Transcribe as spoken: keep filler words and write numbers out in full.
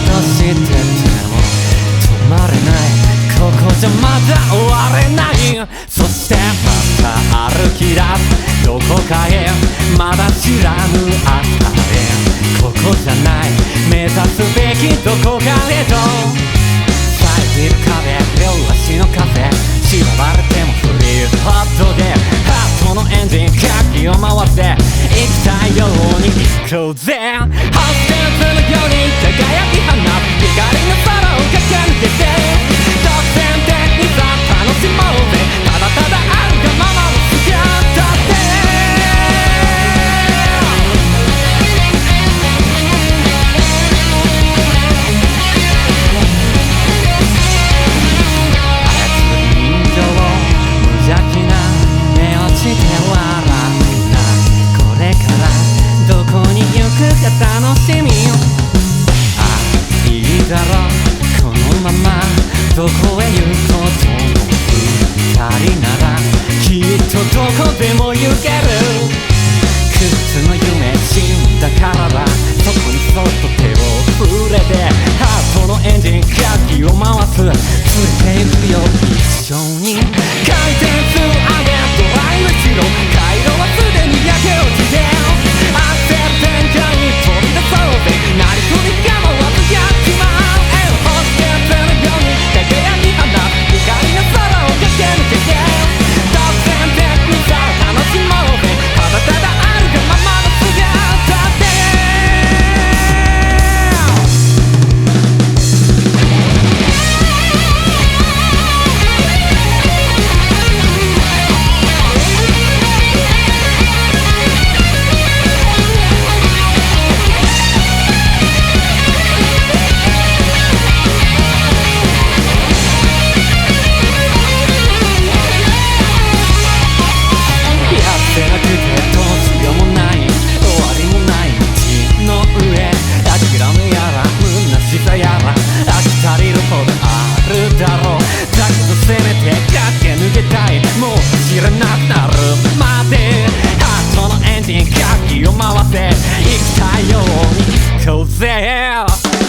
としてても止まれない、ここじゃまだ終われない。そしてまた歩き出すどこかへ、まだ知らぬ明日へ。ここじゃない、目指すべきどこかへと。遮る壁、両足の風、縛られてもフリーホットでハートのエンジンかきを回して行きたいように行こうぜ。ハウステンツのように輝き放つ光の空を駆け抜けて、突然的にさ楽しもうぜ、ただただあるがままの姿で。楽しみよ、あ、いいだろうこのままどこへ行こうとも二人ならきっとどこでも行ける。靴の夢死んだからだ、そこにそっと手を触れてハートのエンジンかきを回す、連れて行くよ一緒に。回転数上げドライブしろ、回路はすでに焼け落ちてアクセル展開飛び出そうぜ、なりふり構わずやっちまう。エルホステスのように輝き放つ光の空を駆け抜けて、突然的にさ楽しもうぜ、ただただあるがままの姿で。もう知らなくなるまでハートのエンジンかきを回して行きたいように行こうぜ。